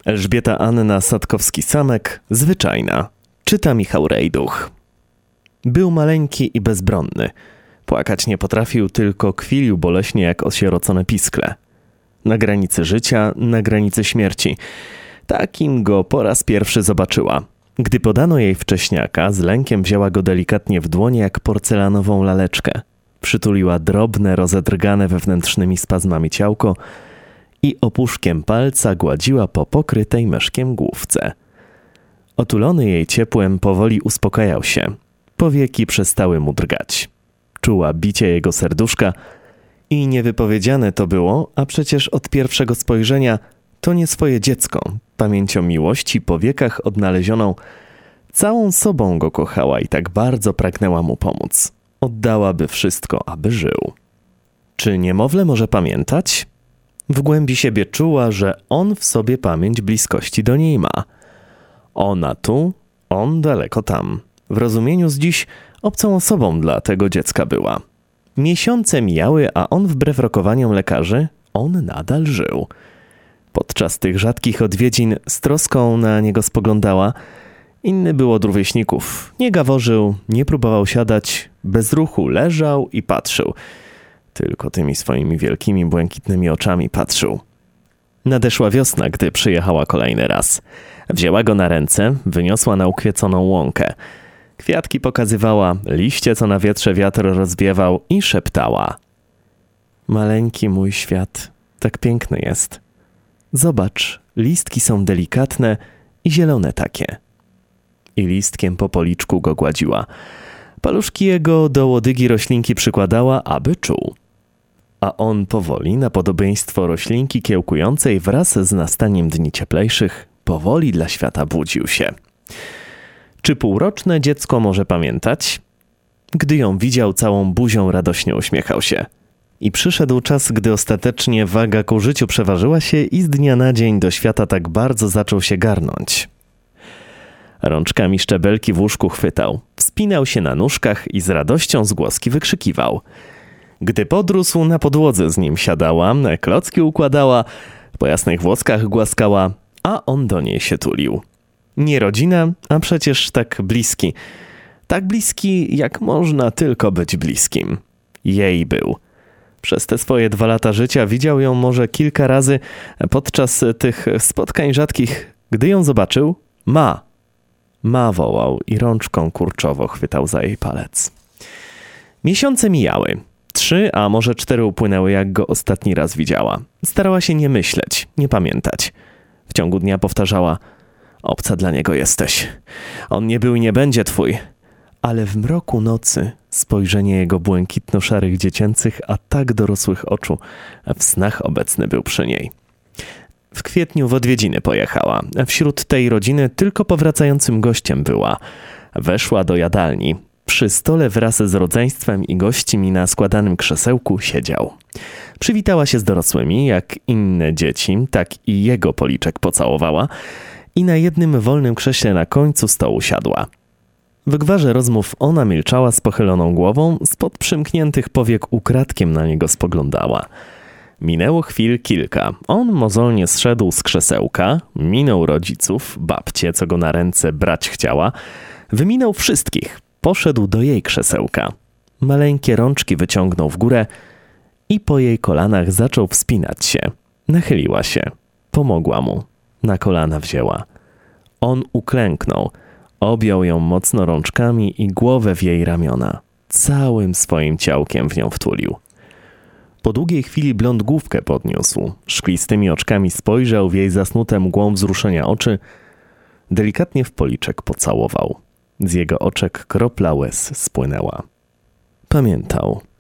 Elżbieta Anna Satkowski-Samek, Zwyczajna. Czyta Michał Rejduch. Był maleńki i bezbronny. Płakać nie potrafił, tylko kwilił boleśnie jak osierocone piskle. Na granicy życia, na granicy śmierci. Takim go po raz pierwszy zobaczyła. Gdy podano jej wcześniaka, z lękiem wzięła go delikatnie w dłonie jak porcelanową laleczkę. Przytuliła drobne, rozedrgane wewnętrznymi spazmami ciałko i opuszkiem palca gładziła po pokrytej meszkiem główce. Otulony jej ciepłem powoli uspokajał się. Powieki przestały mu drgać. Czuła bicie jego serduszka i niewypowiedziane to było, a przecież od pierwszego spojrzenia to nie swoje dziecko. Pamięcią miłości po wiekach odnalezioną, całą sobą go kochała i tak bardzo pragnęła mu pomóc. Oddałaby wszystko, aby żył. Czy niemowlę może pamiętać? W głębi siebie czuła, że on w sobie pamięć bliskości do niej ma. Ona tu, on daleko tam. W rozumieniu z dziś obcą osobą dla tego dziecka była. Miesiące mijały, a on wbrew rokowaniom lekarzy, on nadal żył. Podczas tych rzadkich odwiedzin z troską na niego spoglądała. Inny był od rówieśników. Nie gaworzył, nie próbował siadać, bez ruchu leżał i patrzył. Tylko tymi swoimi wielkimi, błękitnymi oczami patrzył. Nadeszła wiosna, gdy przyjechała kolejny raz. Wzięła go na ręce, wyniosła na ukwieconą łąkę. Kwiatki pokazywała, liście, co na wietrze wiatr rozwiewał i szeptała. Maleńki mój świat, tak piękny jest. Zobacz, listki są delikatne i zielone takie. I listkiem po policzku go gładziła. Paluszki jego do łodygi roślinki przykładała, aby czuł. A on powoli, na podobieństwo roślinki kiełkującej wraz z nastaniem dni cieplejszych, powoli dla świata budził się. Czy półroczne dziecko może pamiętać? Gdy ją widział, całą buzią radośnie uśmiechał się. I przyszedł czas, gdy ostatecznie waga ku życiu przeważyła się i z dnia na dzień do świata tak bardzo zaczął się garnąć. Rączkami szczebelki w łóżku chwytał, wspinał się na nóżkach i z radością z głoski wykrzykiwał. Gdy podrósł, na podłodze z nim siadała, klocki układała, po jasnych włoskach głaskała, a on do niej się tulił. Nie rodzina, a przecież tak bliski. Tak bliski, jak można tylko być bliskim. Jej był. Przez te swoje 2 lata życia widział ją może kilka razy podczas tych spotkań rzadkich. Gdy ją zobaczył, Ma wołał i rączką kurczowo chwytał za jej palec. Miesiące mijały. 3, a może 4 upłynęły, jak go ostatni raz widziała. Starała się nie myśleć, nie pamiętać. W ciągu dnia powtarzała: obca dla niego jesteś. On nie był i nie będzie twój. Ale w mroku nocy spojrzenie jego błękitno-szarych dziecięcych, a tak dorosłych oczu w snach obecny był przy niej. W kwietniu w odwiedziny pojechała. Wśród tej rodziny tylko powracającym gościem była. Weszła do jadalni. Przy stole wraz z rodzeństwem i gośćmi na składanym krzesełku siedział. Przywitała się z dorosłymi, jak inne dzieci, tak i jego policzek pocałowała i na jednym wolnym krześle na końcu stołu siadła. W gwarze rozmów ona milczała z pochyloną głową, spod przymkniętych powiek ukradkiem na niego spoglądała. Minęło chwil kilka. On mozolnie zszedł z krzesełka, minął rodziców, babcię, co go na ręce brać chciała, wyminął wszystkich, poszedł do jej krzesełka. Maleńkie rączki wyciągnął w górę i po jej kolanach zaczął wspinać się. Nachyliła się, pomogła mu, na kolana wzięła. On uklęknął, objął ją mocno rączkami i głowę w jej ramiona. Całym swoim ciałkiem w nią wtulił. Po długiej chwili blond główkę podniósł. Szklistymi oczkami spojrzał w jej zasnute mgłą wzruszenia oczy. Delikatnie w policzek pocałował. Z jego oczek kropla łez spłynęła. Pamiętał.